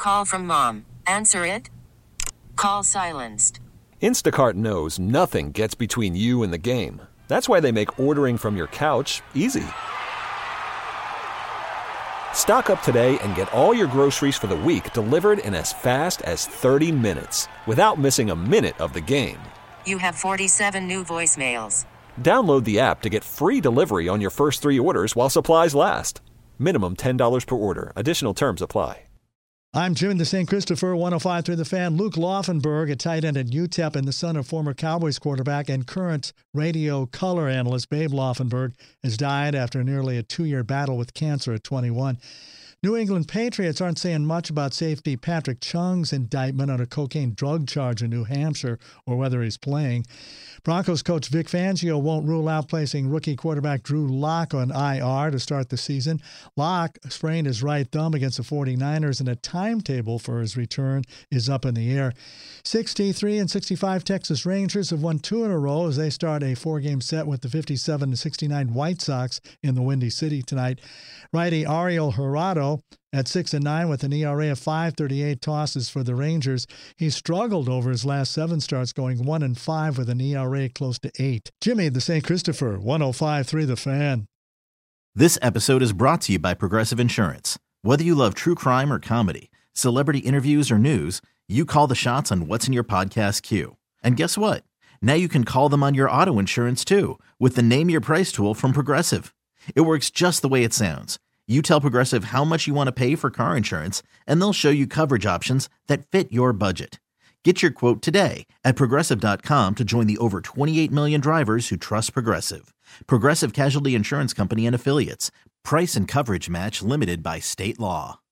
call from mom. Answer it. Call silenced. Instacart knows nothing gets between you and the game. That's why they make ordering from your couch easy. Stock up today and get all your groceries for the week delivered in as fast as 30 minutes without missing a minute of the game. You have 47 new voicemails. Download the app to get free delivery on your first 3 orders while supplies last. Minimum $10 per order. Additional terms apply. I'm Jim in the St. Christopher, 105.3 The Fan. Luke Laufenberg, a tight end at UTEP and the son of former Cowboys quarterback and current radio color analyst Babe Laufenberg, has died after nearly a 2-year battle with cancer at 21. New England Patriots aren't saying much about safety Patrick Chung's indictment on a cocaine drug charge in New Hampshire or whether he's playing. Broncos coach Vic Fangio won't rule out placing rookie quarterback Drew Lock on IR to start the season. Lock sprained his right thumb against the 49ers, and a timetable for his return is up in the air. 63-65 Texas Rangers have won 2 in a row as they start a 4-game set with the 57-69 White Sox in the Windy City tonight. Righty Ariel Jurado at 6-9 with an ERA of 5.38 tosses for the Rangers. He struggled over his last 7 starts, going 1-5 with an ERA close to 8. Jimmy, the St. Christopher, 105.3 The Fan. This episode is brought to you by Progressive Insurance. Whether you love true crime or comedy, celebrity interviews or news, you call the shots on what's in your podcast queue. And guess what? Now you can call them on your auto insurance too with the Name Your Price tool from Progressive. It works just the way it sounds. You tell Progressive how much you want to pay for car insurance, and they'll show you coverage options that fit your budget. Get your quote today at Progressive.com to join the over 28 million drivers who trust Progressive. Progressive Casualty Insurance Company and Affiliates. Price and coverage match limited by state law.